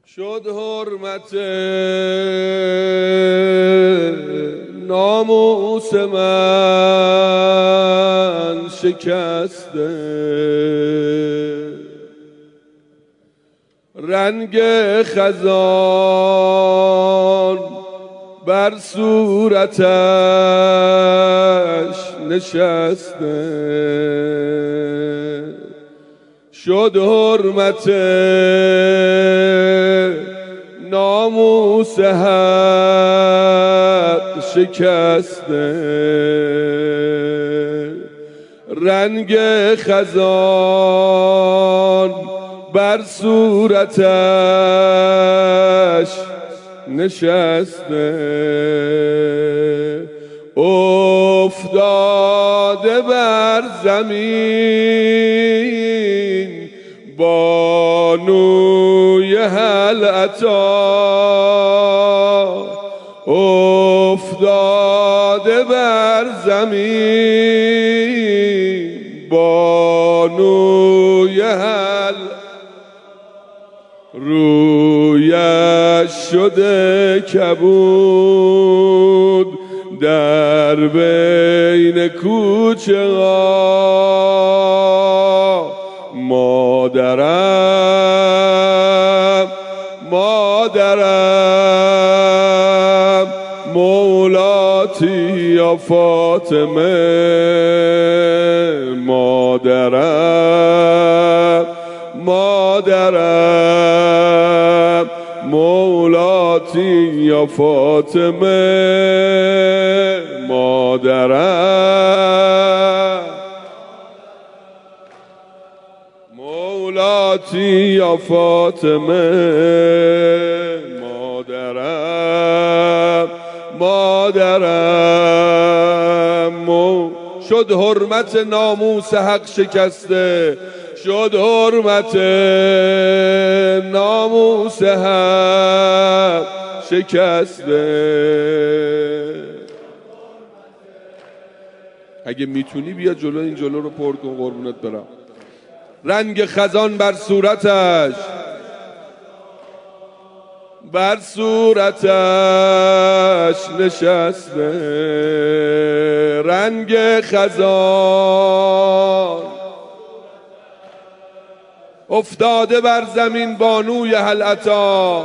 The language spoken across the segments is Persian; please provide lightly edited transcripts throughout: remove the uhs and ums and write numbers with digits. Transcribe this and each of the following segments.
شد حرمت ناموس من شکسته، رنگ خزان بر صورتش نشسته، شد حرمت ناموس حق شکسته، رنگ خزان بر صورتش نشسته، افتاده بر زمین بانوی هلعطا، افتاده بر زمین بانوی رویش شده کبود در بین کوچه ها، مادرم مولاتی یا فاطمه، مادرم مولاتی یا فاطمه، مادرم مولاتی یا فاطمه، مادرم شد حرمت ناموس حق شکسته، شد حرمت ناموس حق شکسته. اگه میتونی بیا جلو، این جلو رو پر کن قربونت برم. رنگ خزان بر صورتش نشسته، رنگ خزان افتاده بر زمین بانوی هلعطا،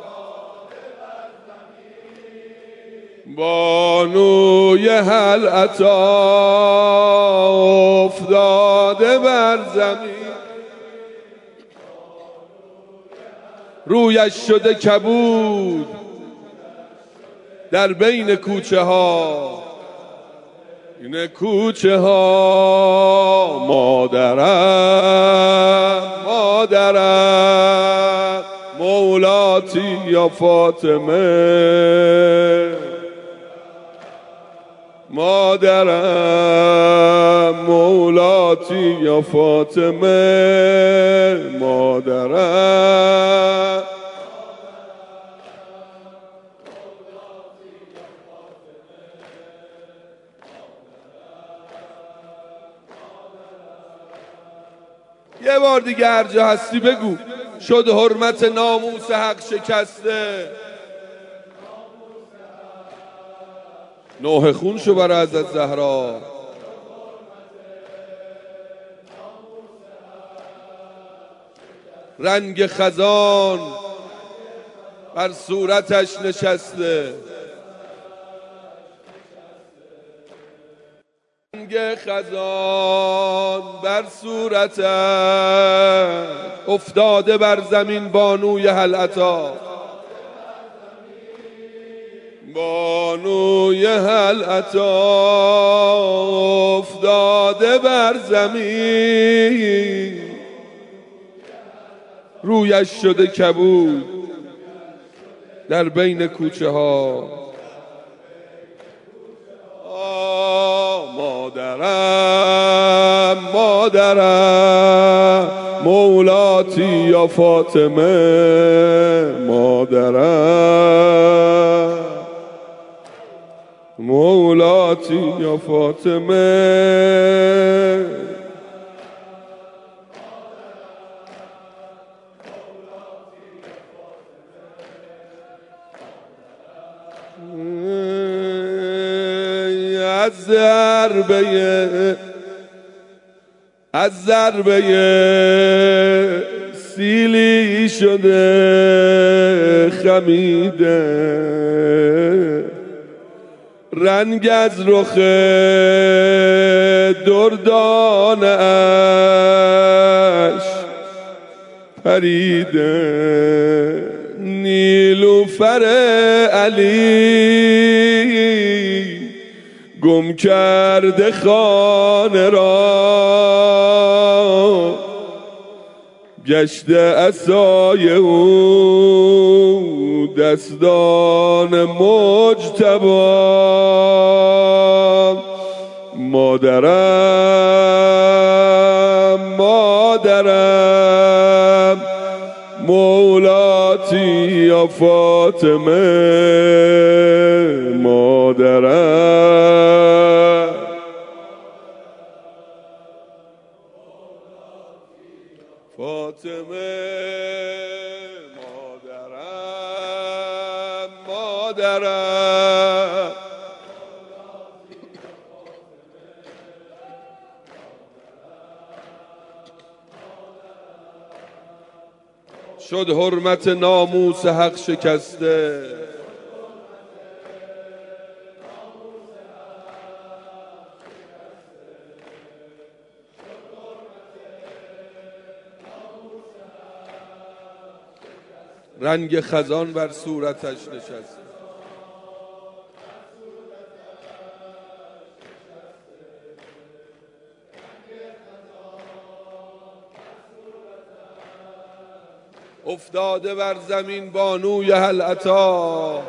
بانوی هلعطا افتاده بر زمین، رویش شده کبود در بین کوچه ها، این کوچه ها، مادرم مولاتی یا فاطمه، مادرم مولاتی یا فاطمه، مادرم یه بار دیگه هر جا هستی بگو شد حرمت ناموس حق شکسته. نوح خون شو برای حضرت زهرا، رنگ خزان بر صورتش نشسته، رنگ خزان بر صورتش افتاده بر زمین بانوی هلعطا، بانوی هلعطا افتاده بر زمین، رویش شده کبود در بین کوچه ها، مادرم مولاتی یا فاطمه، مادرم مولاتی یا فاطمه، از ضربه سیلی شده خمیده، رنگ از رخ دردانه اش پریده، نیلوفر علی گم کرده خانه را، گشته عصای او دستان مجتبی. مادرم مولاتی یا فاطمه، مادرم فاطمه، مادرم شد حرمت ناموس حق شکسته، رنگ خزان بر صورتش نشسته. افتاده بر زمین بانوی هل عطا،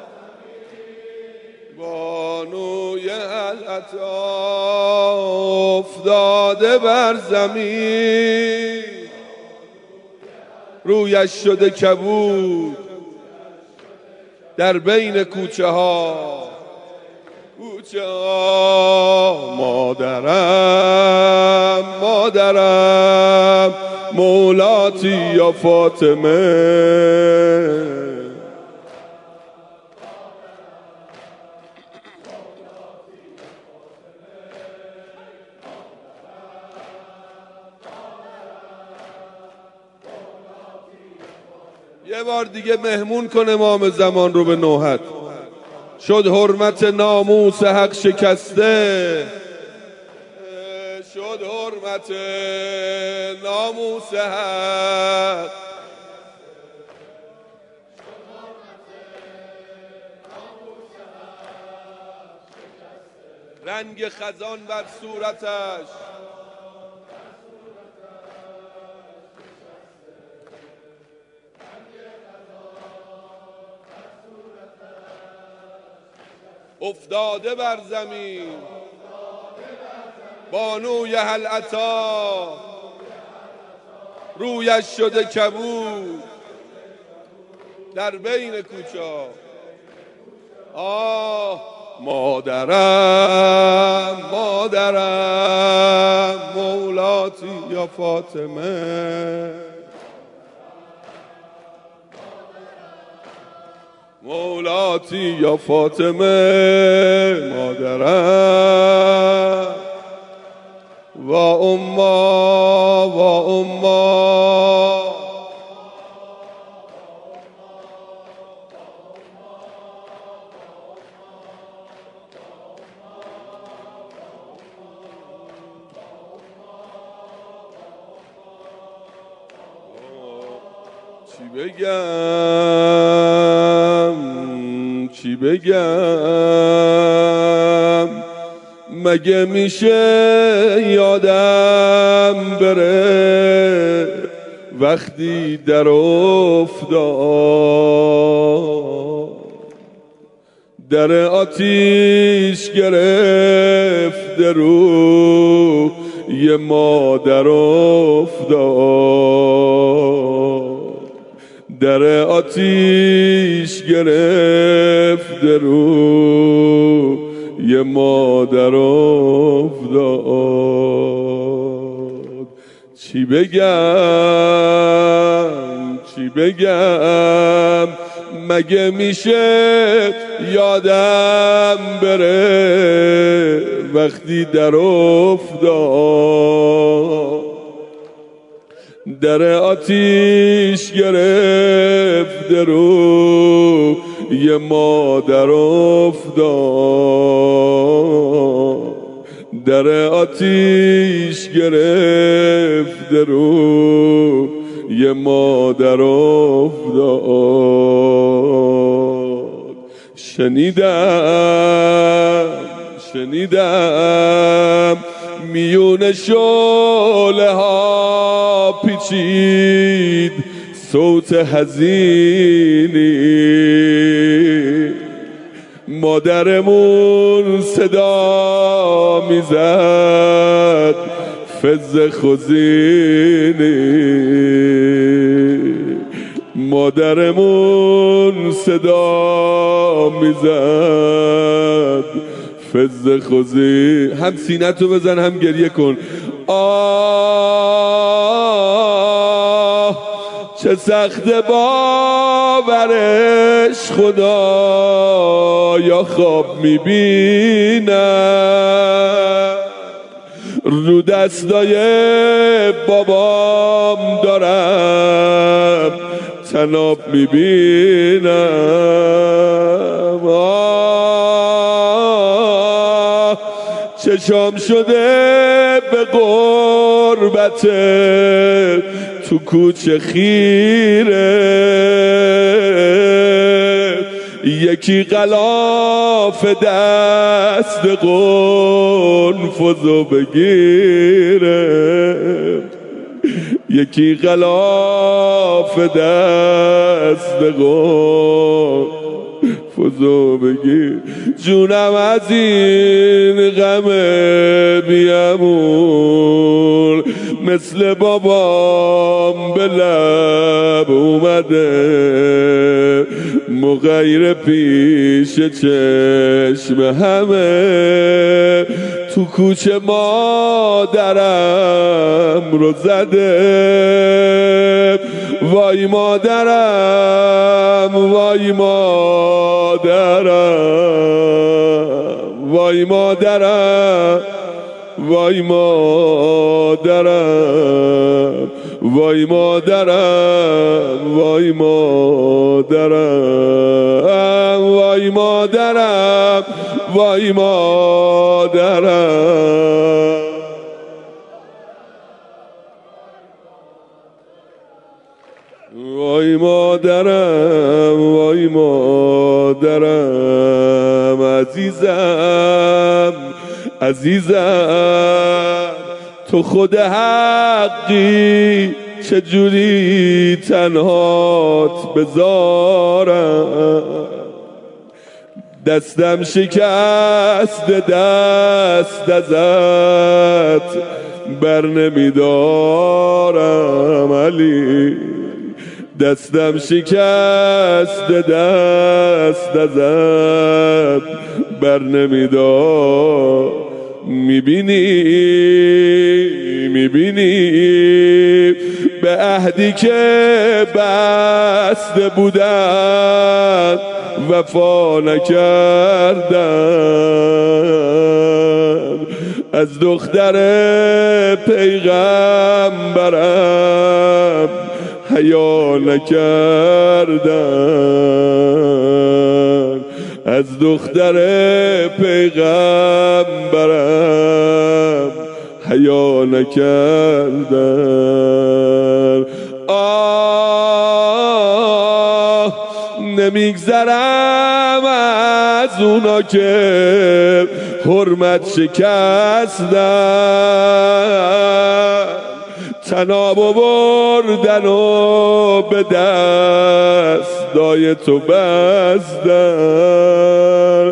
بانوی هل عطا افتاده بر زمین، رویش شده کبود در بین کوچه ها، مادرم مولاتی یا فاطمه، یه بار دیگه مهمون کن امام زمان رو به نوحت. شد حرمت ناموس حق شکسته، شد حرمت ناموس حق، رنگ خزان بر صورتش، افتاده بر زمین بانوی هل عطا، رویش شده کبود در بین کوچه. مادرم مولاتی یا فاطمه، مولاتی یا فاطمه، مادرم و اما چی بگم مگه میشه یادم بره وقتی در افتاد، در آتیش گرفته رو یه مادر افتاد، در آتیش گرفته رو یه مادر افتاد. چی بگم چی بگم مگه میشه یادم بره وقتی در افتاد در آتیش گرفته رو یه مادر افتاد در آتیش گرفته رو یه مادر افتاد شنیدم میون شعله ها پیچید صوت حزینی مادرمون صدا میزد فز خزینی مادرمون صدا میزد فز خوزی هم سینتو بزن هم گریه کن آه چه سخت باورش خدا یا خواب میبینم رو دستای بابام دارم تناب میبینم چشام شده به غربت تو کوچه خیره یکی غلاف دست قنفذو بگیره یکی غلاف دست قنفذو بگیر جونم از این غم بیامون مثل بابام به لب اومده مغیر پیش چشم همه تو کوچه مادرم رو زده وای مادرم وای مادرم وای مادرم وای مادرم وای مادرم وای مادرم وای مادرم وای مادرم وای مادرم وای مادرم عزیزم تو خود حقی چجوری تنهات بذارم دستم شکست دست ازت بر نمیدارم علی دستم شکست دست ازت بر نمیدار میبینی به عهدی که بسته بودن وفا نکردن از دختر پیغمبرم حیا نکردن از دختر پیغمبرم حیا نکردن نمیگذرم از اونا که حرمت شکستن تناب بردن و به دستای تو بستن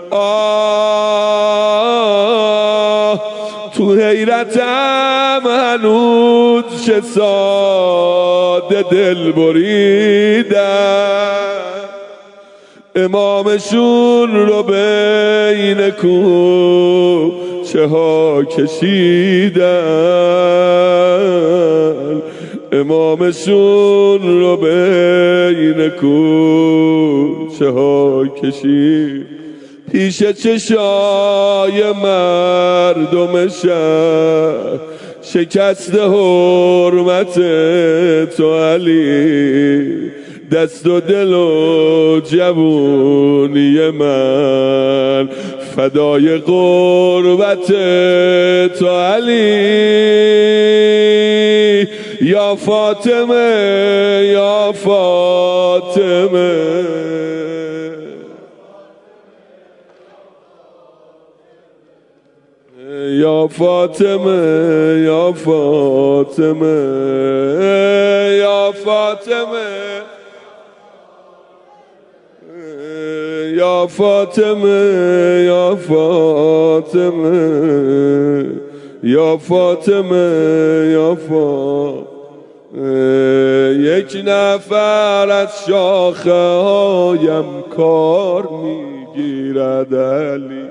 تو حیرتم هنوز چه ساده دل بریدن امامشون رو بین کوچه ها کشیدن امامشون رو بین کوچه ها کشید، پیش چشای مردم شهر شکست حرمت تو علی، دست و دل و جوونی من فدای قربت تو علی. یا فاطمه یا فاطمه یا فاطمه یا فاطمه یا فاطمه یا فاطمه یا فاطمه یا فاطمه یا فاطمه. یک نفر از شاخه هایم کار میگیرد علی،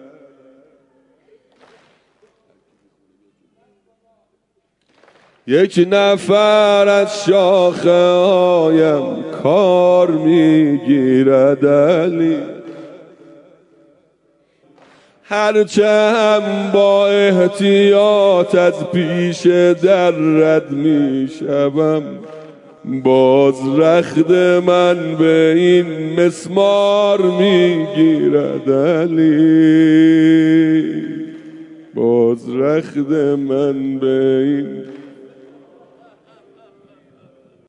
یک نفر از شاخه هایم کار میگیرد علی، هرچه هم با احتیاط از پیش در رد میشوم، باز رخت من به این مسمار میگیرد علی، باز رخت من به این